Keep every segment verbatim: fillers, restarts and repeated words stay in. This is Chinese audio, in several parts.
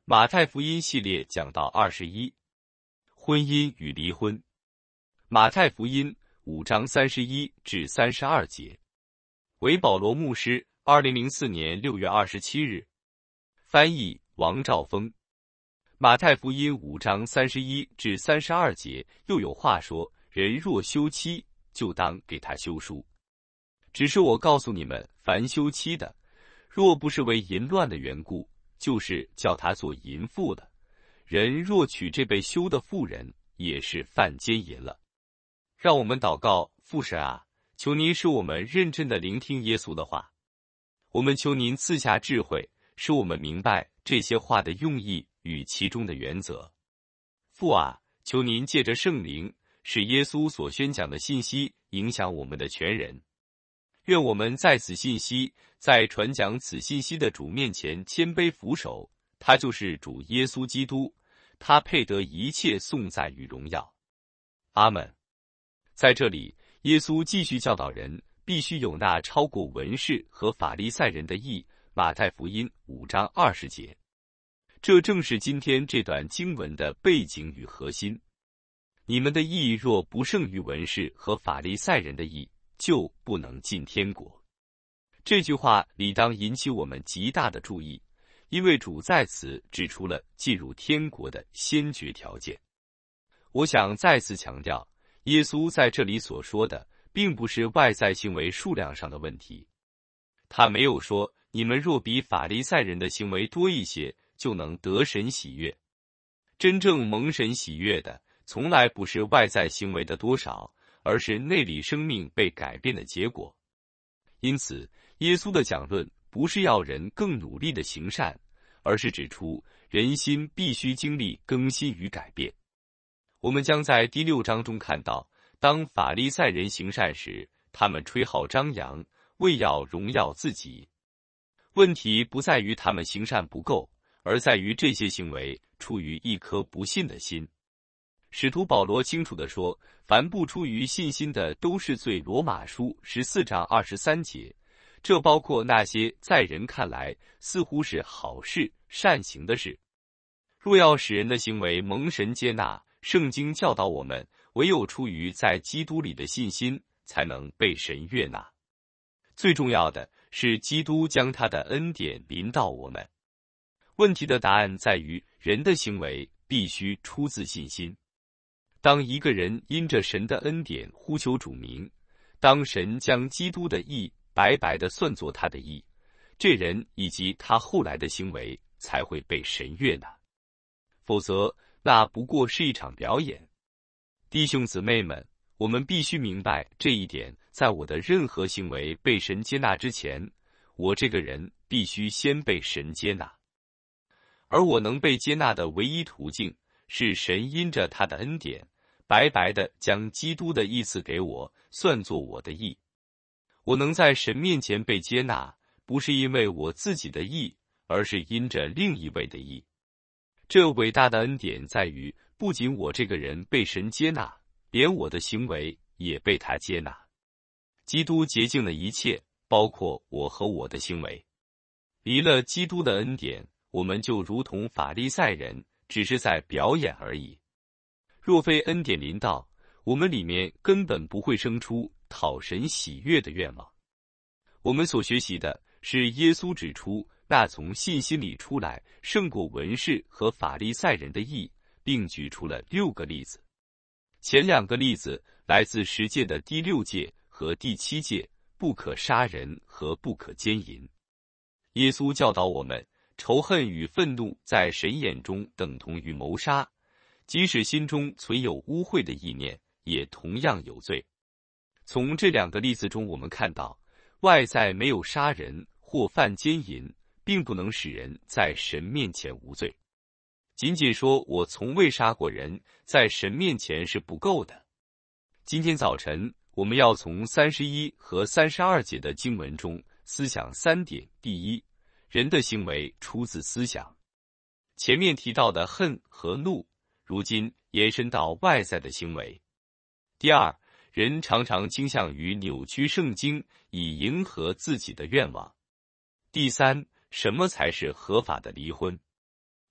马太福音系列讲到二十一，婚姻与离婚。马太福音五章三十一至三十二节。为保罗牧师，二零零四年六月二十七日。翻译王兆峰。马太福音五章三十一至三十二节又有话说：人若休妻，就当给他休书。只是我告诉你们，凡休妻的，若不是为淫乱的缘故，就是叫他做淫妇了。人若娶这被休的妇人，也是犯奸淫了。让我们祷告。父神啊，求您使我们认真地聆听耶稣的话。我们求您赐下智慧，使我们明白这些话的用意与其中的原则。父啊，求您借着圣灵，使耶稣所宣讲的信息影响我们的全人。愿我们在此信息，在传讲此信息的主面前谦卑俯首，他就是主耶稣基督，他配得一切颂赞与荣耀。阿们。在这里，耶稣继续教导人必须有那超过文士和法利赛人的义。马太福音五章二十节。这正是今天这段经文的背景与核心。你们的义若不胜于文士和法利赛人的义，就不能进天国。这句话理当引起我们极大的注意，因为主在此指出了进入天国的先决条件。我想再次强调，耶稣在这里所说的并不是外在行为数量上的问题。他没有说你们若比法利赛人的行为多一些，就能得神喜悦。真正蒙神喜悦的，从来不是外在行为的多少，而是内里生命被改变的结果。因此，耶稣的讲论不是要人更努力的行善，而是指出人心必须经历更新与改变。我们将在第六章中看到，当法利赛人行善时，他们吹号张扬，为要荣耀自己。问题不在于他们行善不够，而在于这些行为出于一颗不信的心。使徒保罗清楚地说，凡不出于信心的都是罪。罗马书十四章二十三节。这包括那些在人看来似乎是好事善行的事。若要使人的行为蒙神接纳，圣经教导我们，唯有出于在基督里的信心，才能被神悦纳。最重要的是，基督将他的恩典临到我们。问题的答案在于，人的行为必须出自信心。当一个人因着神的恩典呼求主名，当神将基督的义白白地算作他的义，这人以及他后来的行为才会被神悦纳。否则，那不过是一场表演。弟兄姊妹们，我们必须明白这一点，在我的任何行为被神接纳之前，我这个人必须先被神接纳。而我能被接纳的唯一途径，是神因着他的恩典，白白地将基督的义赐给我，算作我的义。我能在神面前被接纳，不是因为我自己的义，而是因着另一位的义。这伟大的恩典在于，不仅我这个人被神接纳，连我的行为也被他接纳。基督洁净了一切，包括我和我的行为。离了基督的恩典，我们就如同法利赛人，只是在表演而已。若非恩典临到，我们里面根本不会生出讨神喜悦的愿望。我们所学习的是耶稣指出那从信心里出来胜过文士和法利赛人的义，并举出了六个例子。前两个例子来自十诫的第六诫和第七诫，不可杀人和不可奸淫。耶稣教导我们，仇恨与愤怒在神眼中等同于谋杀，即使心中存有污秽的意念，也同样有罪。从这两个例子中，我们看到，外在没有杀人或犯奸淫，并不能使人在神面前无罪。仅仅说我从未杀过人，在神面前是不够的。今天早晨，我们要从三十一和三十二节的经文中思想三点。第一，人的行为出自思想。前面提到的恨和怒，如今延伸到外在的行为。第二，人常常倾向于扭曲圣经，以迎合自己的愿望。第三，什么才是合法的离婚？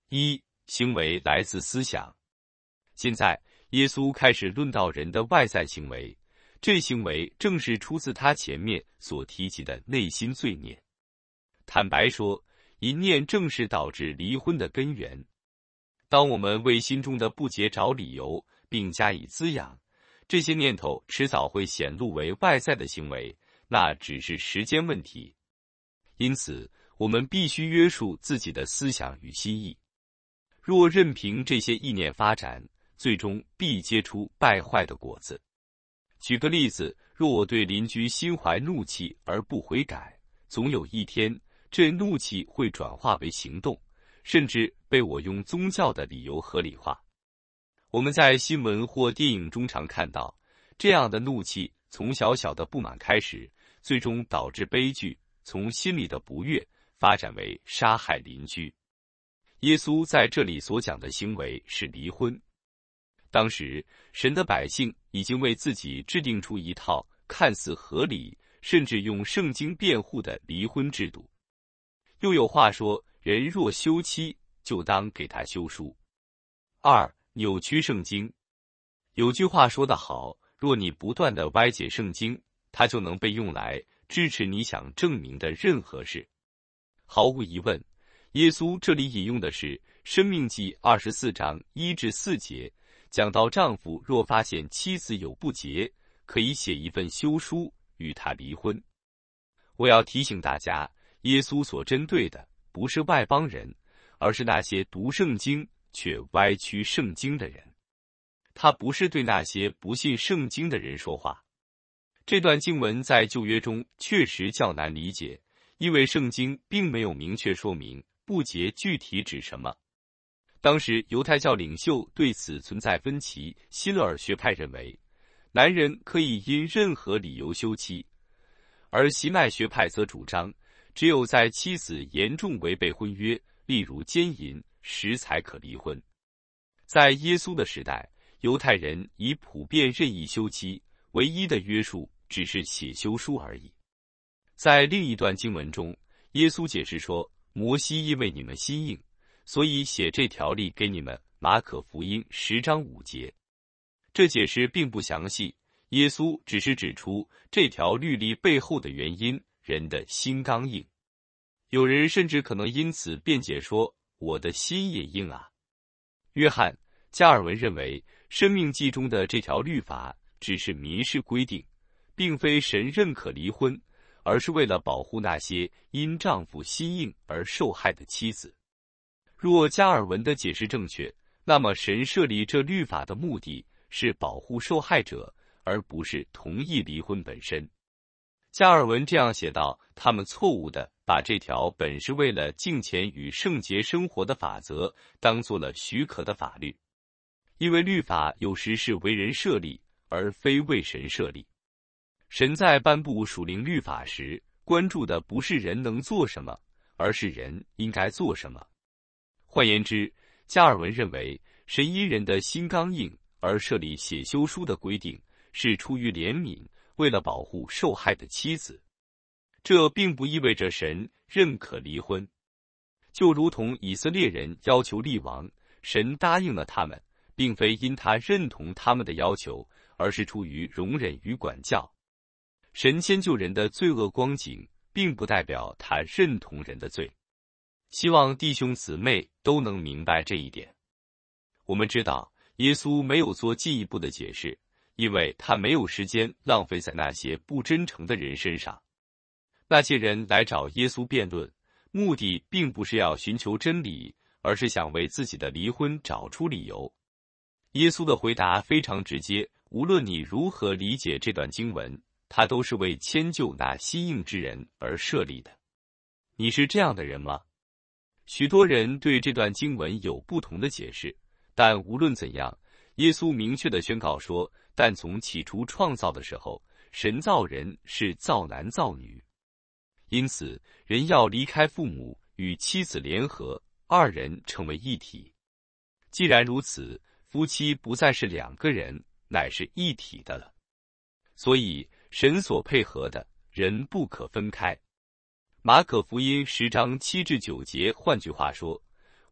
一、行为来自思想。现在，耶稣开始论到人的外在行为，这行为正是出自他前面所提及的内心罪念。坦白说，一念正是导致离婚的根源。当我们为心中的不洁找理由，并加以滋养，这些念头迟早会显露为外在的行为，那只是时间问题。因此，我们必须约束自己的思想与心意。若任凭这些意念发展，最终必结出败坏的果子。举个例子，若我对邻居心怀怒气而不悔改，总有一天，这怒气会转化为行动，甚至被我用宗教的理由合理化。我们在新闻或电影中常看到，这样的怒气从小小的不满开始，最终导致悲剧，从心里的不悦发展为杀害邻居。耶稣在这里所讲的行为是离婚。当时，神的百姓已经为自己制定出一套看似合理，甚至用圣经辩护的离婚制度。又有话说，人若休妻，就当给他休书。二、扭曲圣经。有句话说得好，若你不断地歪解圣经，它就能被用来支持你想证明的任何事。毫无疑问，耶稣这里引用的是《申命记》二十四章一至四节，讲到丈夫若发现妻子有不洁，可以写一份休书与她离婚。我要提醒大家，耶稣所针对的不是外邦人，而是那些读圣经却歪曲圣经的人。他不是对那些不信圣经的人说话。这段经文在旧约中确实较难理解，因为圣经并没有明确说明不洁具体指什么。当时犹太教领袖对此存在分歧，希勒尔学派认为，男人可以因任何理由休妻，而希麦学派则主张，只有在妻子严重违背婚约，例如奸淫时才可离婚。在耶稣的时代，犹太人以普遍任意休妻，唯一的约束只是写休书而已。在另一段经文中，耶稣解释说，摩西因为你们心硬，所以写这条例给你们。马可福音十章五节。这解释并不详细，耶稣只是指出这条律例背后的原因，人的心刚硬。有人甚至可能因此辩解说，我的心也硬啊。约翰·加尔文认为，申命记中的这条律法只是民事规定，并非神认可离婚，而是为了保护那些因丈夫心硬而受害的妻子。若加尔文的解释正确，那么神设立这律法的目的是保护受害者，而不是同意离婚本身。加尔文这样写道，他们错误地把这条本是为了敬虔与圣洁生活的法则当作了许可的法律，因为律法有时是为人设立，而非为神设立。神在颁布属灵律法时，关注的不是人能做什么，而是人应该做什么。换言之，加尔文认为，神因人的心刚硬而设立写休书的规定，是出于怜悯，为了保护受害的妻子。这并不意味着神认可离婚。就如同以色列人要求立王，神答应了他们，并非因他认同他们的要求，而是出于容忍与管教。神迁就人的罪恶光景，并不代表他认同人的罪。希望弟兄姊妹都能明白这一点。我们知道，耶稣没有做进一步的解释，因为他没有时间浪费在那些不真诚的人身上。那些人来找耶稣辩论，目的并不是要寻求真理，而是想为自己的离婚找出理由。耶稣的回答非常直接，无论你如何理解这段经文，它都是为迁就那心硬之人而设立的。你是这样的人吗？许多人对这段经文有不同的解释，但无论怎样，耶稣明确地宣告说，但从起初创造的时候，神造人是造男造女。因此，人要离开父母，与妻子联合，二人成为一体。既然如此，夫妻不再是两个人，乃是一体的了。所以，神所配合的，人不可分开。马可福音十章七至九节，换句话说，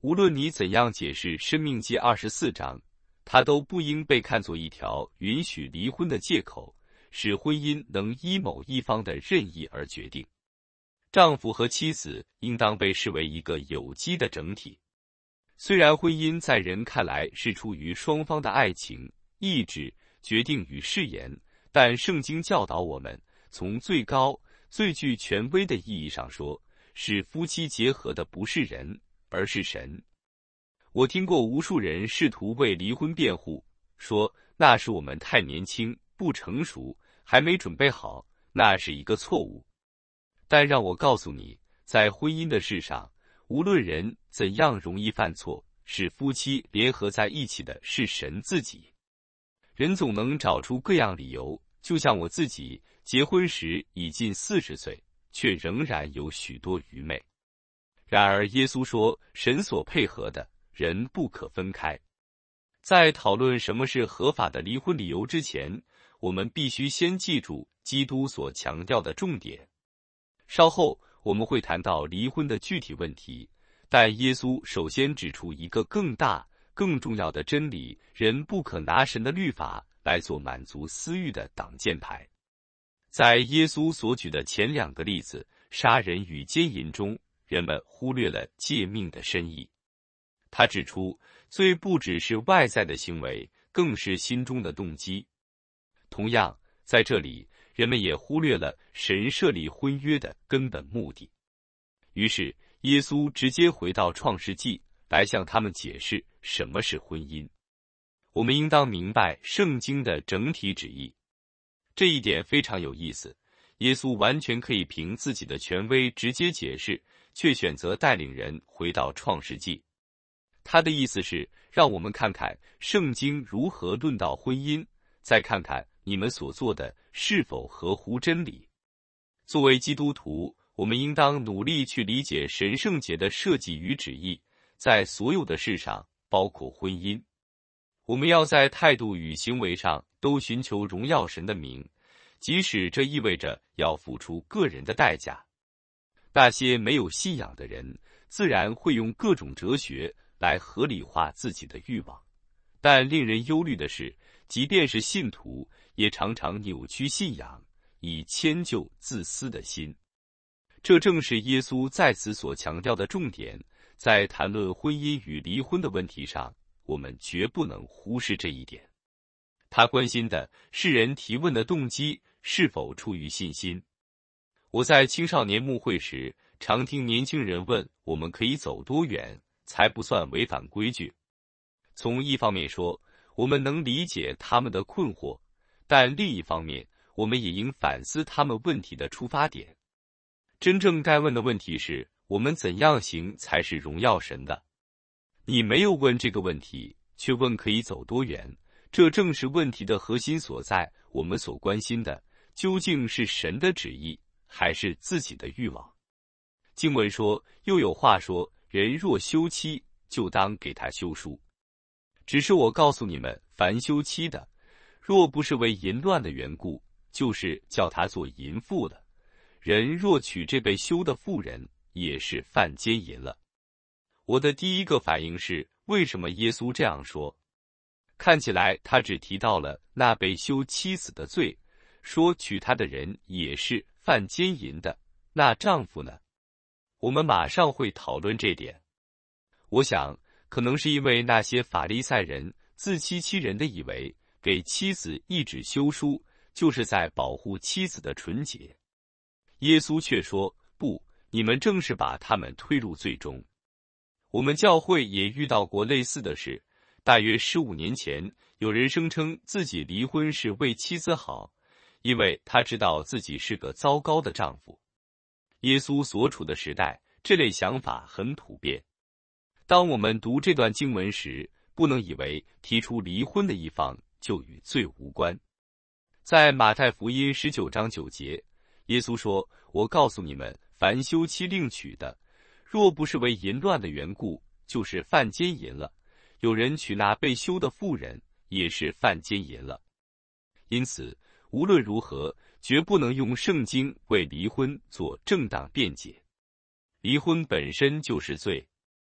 无论你怎样解释《申命记》二十四章，它都不应被看作一条允许离婚的借口，使婚姻能依某一方的任意而决定。丈夫和妻子应当被视为一个有机的整体。虽然婚姻在人看来是出于双方的爱情、意志、决定与誓言，但圣经教导我们，从最高、最具权威的意义上说，使夫妻结合的不是人，而是神。我听过无数人试图为离婚辩护，说那是我们太年轻、不成熟，还没准备好，那是一个错误。但让我告诉你，在婚姻的事上，无论人怎样容易犯错，使夫妻联合在一起的是神自己。人总能找出各样理由，就像我自己结婚时已近四十岁，却仍然有许多愚昧。然而耶稣说，神所配合的，人不可分开。在讨论什么是合法的离婚理由之前，我们必须先记住基督所强调的重点。稍后我们会谈到离婚的具体问题，但耶稣首先指出一个更大、更重要的真理：人不可拿神的律法来做满足私欲的挡箭牌。在耶稣所举的前两个例子，杀人与奸淫中，人们忽略了诫命的深意。他指出，罪不只是外在的行为，更是心中的动机。同样，在这里，人们也忽略了神设立婚约的根本目的。于是，耶稣直接回到创世纪，来向他们解释什么是婚姻。我们应当明白圣经的整体旨意。这一点非常有意思，耶稣完全可以凭自己的权威直接解释，却选择带领人回到创世纪。他的意思是，让我们看看圣经如何论到婚姻，再看看你们所做的是否合乎真理。作为基督徒，我们应当努力去理解神圣节的设计与旨意，在所有的事上，包括婚姻。我们要在态度与行为上都寻求荣耀神的名，即使这意味着要付出个人的代价。那些没有信仰的人，自然会用各种哲学来合理化自己的欲望，但令人忧虑的是，即便是信徒，也常常扭曲信仰，以迁就自私的心。这正是耶稣在此所强调的重点，在谈论婚姻与离婚的问题上，我们绝不能忽视这一点。他关心的是人提问的动机是否出于信心。我在青少年牧会时，常听年轻人问，我们可以走多远才不算违反规矩？从一方面说，我们能理解他们的困惑，但另一方面，我们也应反思他们问题的出发点。真正该问的问题是，我们怎样行才是荣耀神的？你没有问这个问题，却问可以走多远，这正是问题的核心所在。我们所关心的，究竟是神的旨意，还是自己的欲望？经文说，又有话说，人若休妻，就当给他休书。只是我告诉你们，凡休妻的，若不是为淫乱的缘故，就是叫他做淫妇了。人若娶这被休的妇人，也是犯奸淫了。我的第一个反应是，为什么耶稣这样说？看起来他只提到了那被休妻子的罪，说娶她的人也是犯奸淫的，那丈夫呢？我们马上会讨论这点。我想，可能是因为那些法利赛人自欺欺人的以为，给妻子一纸休书，就是在保护妻子的纯洁。耶稣却说，不，你们正是把他们推入罪中。我们教会也遇到过类似的事。大约十五年前，有人声称自己离婚是为妻子好，因为他知道自己是个糟糕的丈夫。耶稣所处的时代，这类想法很普遍。当我们读这段经文时，不能以为提出离婚的一方就与罪无关。在马太福音十九章九节，耶稣说，我告诉你们，凡休妻另娶的，若不是为淫乱的缘故，就是犯奸淫了。有人娶那被休的妇人，也是犯奸淫了。因此，无论如何，绝不能用圣经为离婚做正当辩解。离婚本身就是罪。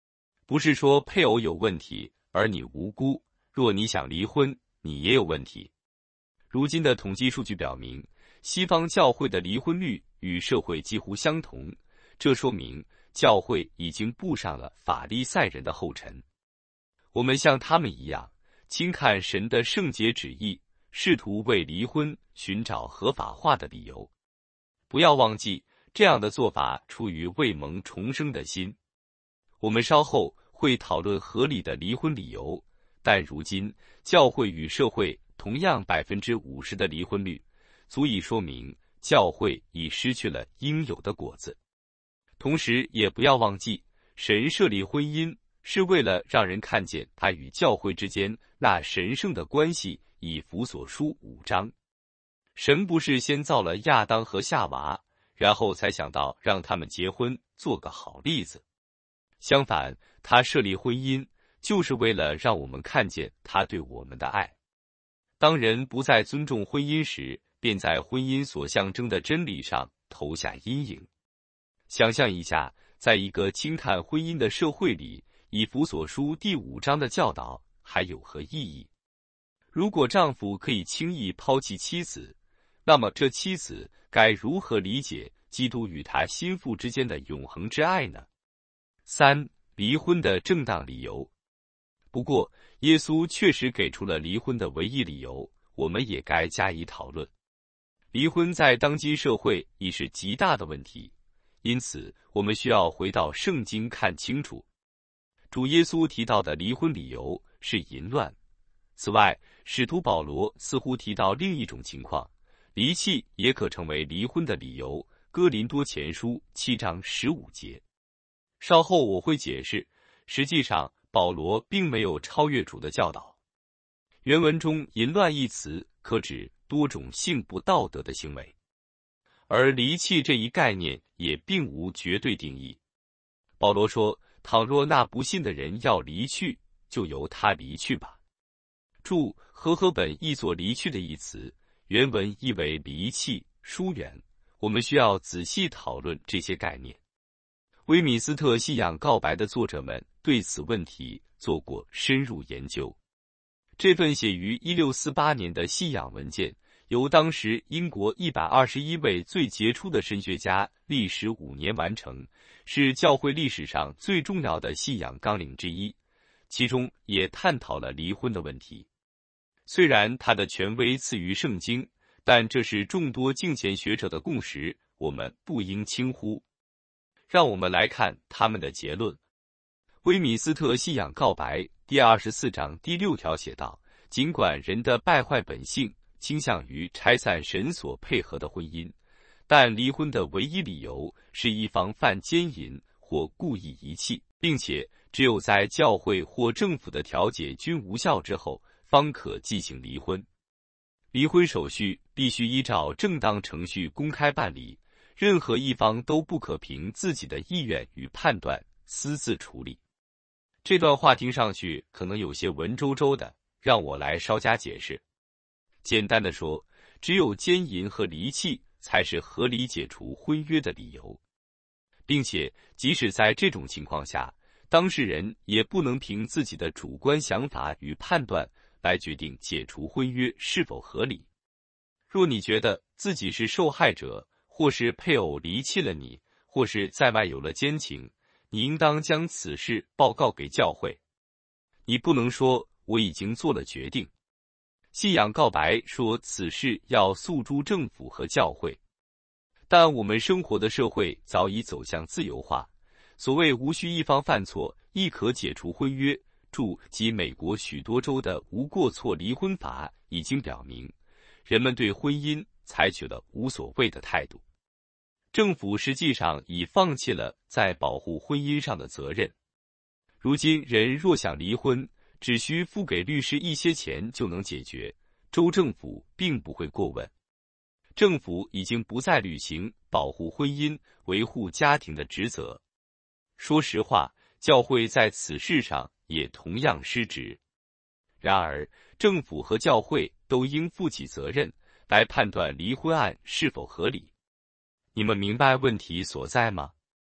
不是说配偶有问题，而你无辜，若你想离婚，你也有问题。如今的统计数据表明，西方教会的离婚率与社会几乎相同，这说明教会已经步上了法利赛人的后尘。我们像他们一样，轻看神的圣洁旨意，试图为离婚寻找合法化的理由。不要忘记，这样的做法出于未蒙重生的心。我们稍后会讨论合理的离婚理由，但如今教会与社会同样 百分之五十 的离婚率，足以说明教会已失去了应有的果子。同时也不要忘记，神设立婚姻是为了让人看见他与教会之间那神圣的关系。以弗所书五章，神不是先造了亚当和夏娃，然后才想到让他们结婚，做个好例子。相反，他设立婚姻，就是为了让我们看见他对我们的爱。当人不再尊重婚姻时，便在婚姻所象征的真理上投下阴影。想象一下，在一个轻看婚姻的社会里，以弗所书第五章的教导还有何意义？如果丈夫可以轻易抛弃妻子，那么这妻子该如何理解基督与他心腹之间的永恒之爱呢？三、离婚的正当理由。不过，耶稣确实给出了离婚的唯一理由，我们也该加以讨论。离婚在当今社会已是极大的问题，因此我们需要回到圣经看清楚。主耶稣提到的离婚理由是淫乱。此外，使徒保罗似乎提到另一种情况，离弃也可成为离婚的理由。哥林多前书七章十五节。稍后我会解释，实际上保罗并没有超越主的教导。原文中淫乱一词可指多种性不道德的行为，而离弃这一概念也并无绝对定义。保罗说，倘若那不信的人要离去，就由他离去吧。注和合本译作离去的一词，原文意为离弃、疏远。我们需要仔细讨论这些概念。威敏斯特信仰告白的作者们对此问题做过深入研究。这份写于一六四八年的信仰文件，由当时英国一百二十一位最杰出的神学家历时五年完成，是教会历史上最重要的信仰纲领之一，其中也探讨了离婚的问题。虽然它的权威次于圣经，但这是众多敬虔学者的共识，我们不应轻忽。让我们来看他们的结论。威敏斯特信仰告白第二十四章第六条写道，尽管人的败坏本性倾向于拆散神所配合的婚姻，但离婚的唯一理由是一方犯奸淫或故意遗弃，并且只有在教会或政府的调解均无效之后，方可进行离婚。离婚手续必须依照正当程序公开办理，任何一方都不可凭自己的意愿与判断私自处理。这段话听上去可能有些文绉绉的，让我来稍加解释。简单的说，只有奸淫和离弃才是合理解除婚约的理由，并且即使在这种情况下，当事人也不能凭自己的主观想法与判断来决定解除婚约是否合理。若你觉得自己是受害者，或是配偶离弃了你，或是在外有了奸情，你应当将此事报告给教会。你不能说我已经做了决定。信仰告白说此事要诉诸政府和教会，但我们生活的社会早已走向自由化，所谓无需一方犯错亦可解除婚约，注及美国许多州的无过错离婚法已经表明，人们对婚姻采取了无所谓的态度。政府实际上已放弃了在保护婚姻上的责任。如今人若想离婚，只需付给律师一些钱就能解决，州政府并不会过问。政府已经不再履行保护婚姻、维护家庭的职责。说实话，教会在此事上也同样失职。然而，政府和教会都应负起责任，来判断离婚案是否合理。你们明白问题所在吗？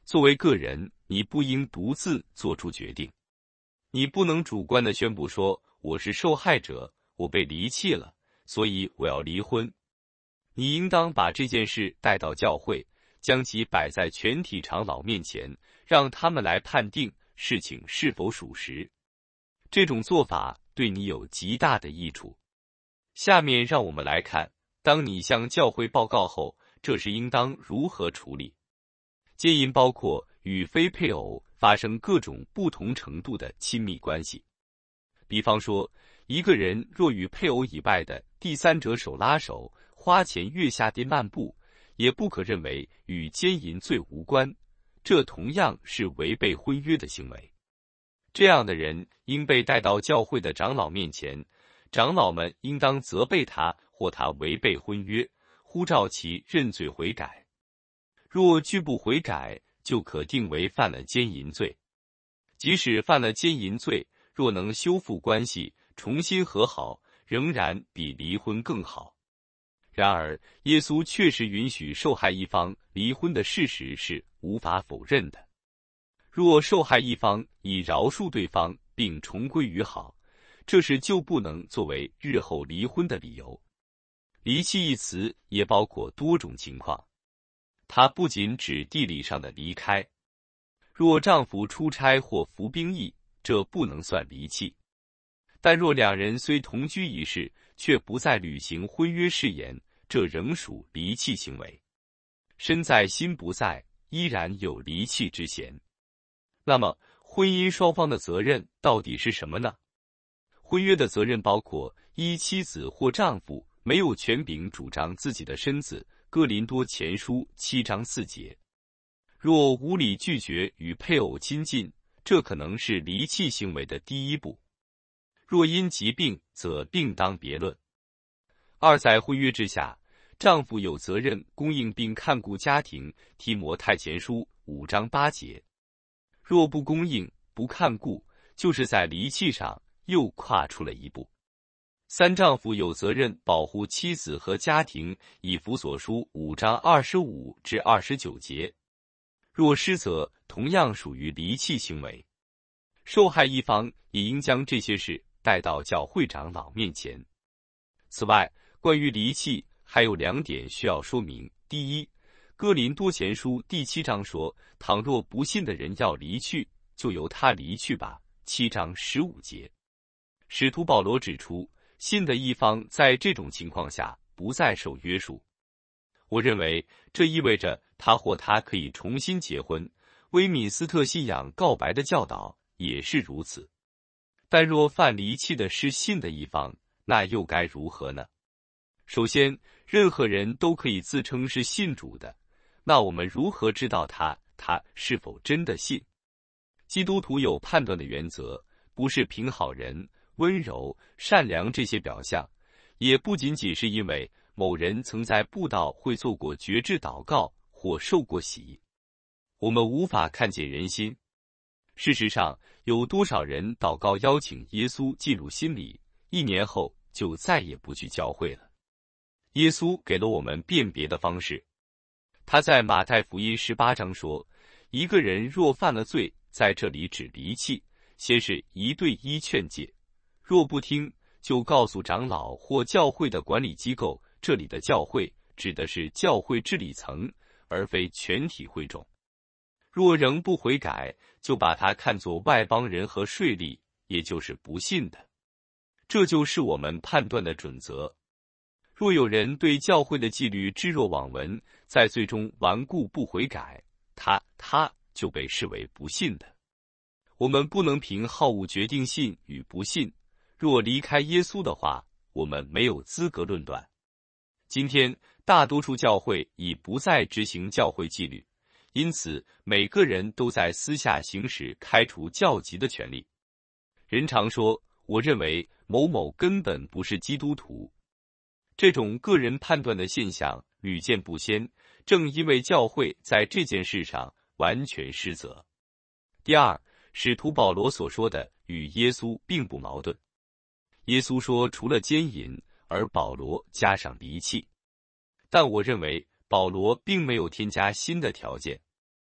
作为个人，你不应独自做出决定。你不能主观地宣布说，我是受害者，我被离弃了，所以我要离婚。你应当把这件事带到教会，将其摆在全体长老面前，让他们来判定事情是否属实。这种做法对你有极大的益处。下面让我们来看，当你向教会报告后，这时应当如何处理。奸淫包括与非配偶发生各种不同程度的亲密关系。比方说，一个人若与配偶以外的第三者手拉手，花前月下地漫步，也不可认为与奸淫罪无关，这同样是违背婚约的行为。这样的人应被带到教会的长老面前，长老们应当责备他或他违背婚约，呼召其认罪悔改。若拒不悔改，就可定为犯了奸淫罪。即使犯了奸淫罪，若能修复关系，重新和好，仍然比离婚更好。然而，耶稣确实允许受害一方离婚的事实是无法否认的。若受害一方已饶恕对方并重归于好，这时就不能作为日后离婚的理由。离弃一词也包括多种情况，它不仅指地理上的离开。若丈夫出差或服兵役，这不能算离弃。但若两人虽同居一室，却不再履行婚约誓言，这仍属离弃行为。身在心不在，依然有离弃之嫌。那么，婚姻双方的责任到底是什么呢？婚约的责任包括一妻子或丈夫没有权柄主张自己的身子，哥林多前书七章四节。若无理拒绝与配偶亲近，这可能是离弃行为的第一步。若因疾病，则另当别论。二，在婚约之下，丈夫有责任供应并看顾家庭，提摩太前书五章八节。若不供应、不看顾，就是在离弃上又跨出了一步。三，丈夫有责任保护妻子和家庭，以弗所书五章二十五至二十九节。若失责，同样属于离弃行为。受害一方也应将这些事带到教会长老面前。此外，关于离弃还有两点需要说明。第一，哥林多前书第七章说，倘若不信的人要离去，就由他离去吧。七章十五节。使徒保罗指出，信的一方在这种情况下不再受约束。我认为这意味着他或她可以重新结婚。威敏斯特信仰告白的教导也是如此。但若犯离弃的是信的一方，那又该如何呢？首先，任何人都可以自称是信主的，那我们如何知道他他是否真的信？基督徒有判断的原则，不是凭好人、温柔、善良这些表象，也不仅仅是因为某人曾在布道会做过决志祷告或受过洗。我们无法看见人心。事实上，有多少人祷告邀请耶稣进入心里，一年后就再也不去教会了？耶稣给了我们辨别的方式。他在马太福音十八章说，一个人若犯了罪，在这里指离弃，先是一对一劝诫，若不听，就告诉长老或教会的管理机构。这里的教会指的是教会治理层，而非全体会众。若仍不悔改，就把他看作外邦人和税吏，也就是不信的。这就是我们判断的准则。若有人对教会的纪律置若罔闻，在最终顽固不悔改，他他就被视为不信的。我们不能凭好恶决定信与不信。若离开耶稣的话，我们没有资格论断。今天，大多数教会已不再执行教会纪律，因此每个人都在私下行使开除教籍的权利。人常说，我认为某某根本不是基督徒。这种个人判断的现象屡见不鲜，正因为教会在这件事上完全失责。第二，使徒保罗所说的与耶稣并不矛盾。耶稣说除了奸淫，而保罗加上离弃。但我认为保罗并没有添加新的条件。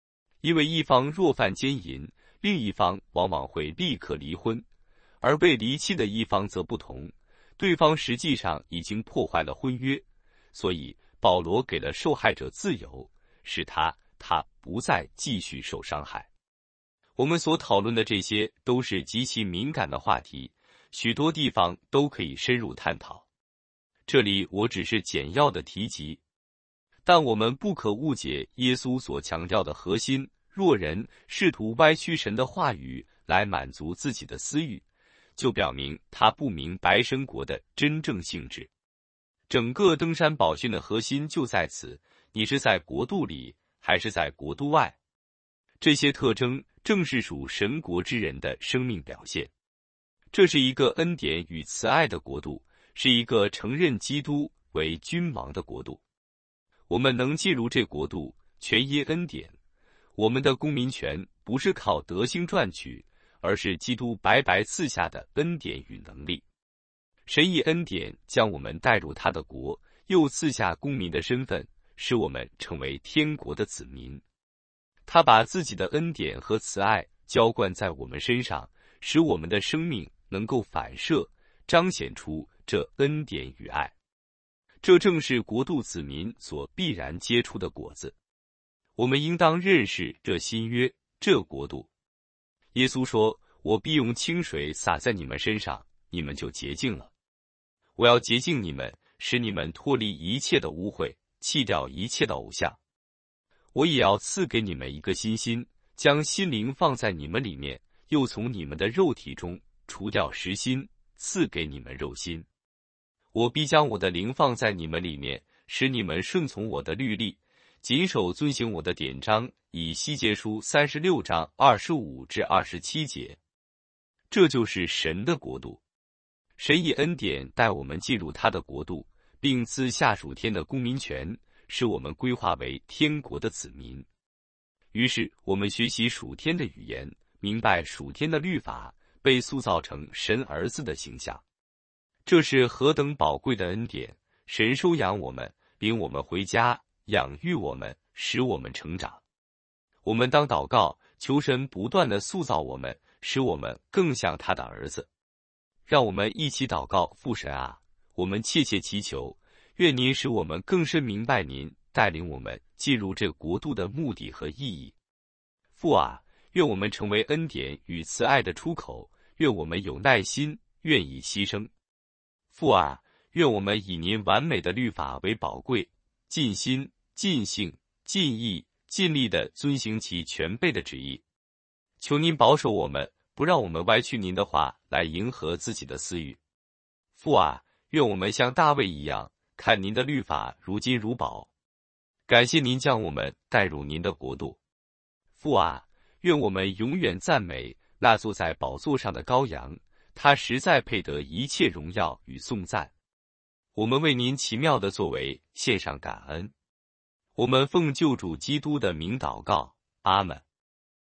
因为一方若犯奸淫，另一方往往会立刻离婚，而被离弃的一方则不同，对方实际上已经破坏了婚约，所以保罗给了受害者自由，使他他不再继续受伤害。我们所讨论的这些都是极其敏感的话题，许多地方都可以深入探讨。这里我只是简要的提及，但我们不可误解耶稣所强调的核心。若人试图歪曲神的话语来满足自己的私欲，就表明他不明白神国的真正性质。整个登山宝训的核心就在此：你是在国度里，还是在国度外？这些特征正是属神国之人的生命表现。这是一个恩典与慈爱的国度，是一个承认基督为君王的国度。我们能进入这国度，全因恩典。我们的公民权不是靠德行赚取，而是基督白白赐下的恩典与能力。神以恩典将我们带入他的国，又赐下公民的身份，使我们成为天国的子民。他把自己的恩典和慈爱浇灌在我们身上，使我们的生命能够反射彰显出这恩典与爱。这正是国度子民所必然结出的果子。我们应当认识这新约，这国度。耶稣说：我必用清水洒在你们身上，你们就洁净了。我要洁净你们，使你们脱离一切的污秽，弃掉一切的偶像。我也要赐给你们一个新心，将心灵放在你们里面，又从你们的肉体中除掉石心，赐给你们肉心。我必将我的灵放在你们里面，使你们顺从我的律例，谨守遵行我的典章，以西结书三十六章二十五至二十七节。这就是神的国度。神以恩典带我们进入他的国度，并赐下属天的公民权，使我们归化为天国的子民。于是我们学习属天的语言，明白属天的律法，被塑造成神儿子的形象。这是何等宝贵的恩典！神收养我们，领我们回家，养育我们，使我们成长。我们当祷告，求神不断地塑造我们，使我们更像他的儿子。让我们一起祷告。父神啊，我们切切祈求，愿您使我们更深明白您带领我们进入这国度的目的和意义。父啊，愿我们成为恩典与慈爱的出口，愿我们有耐心，愿意牺牲。父啊，愿我们以您完美的律法为宝贵，尽心、尽性、尽意、尽力地遵行其全备的旨意。求您保守我们，不让我们歪曲您的话来迎合自己的私欲。父啊，愿我们像大卫一样，看您的律法如金如宝。感谢您将我们带入您的国度。父啊，愿我们永远赞美那坐在宝座上的羔羊，他实在配得一切荣耀与颂赞。我们为您奇妙的作为献上感恩。我们奉救主基督的名祷告，阿们。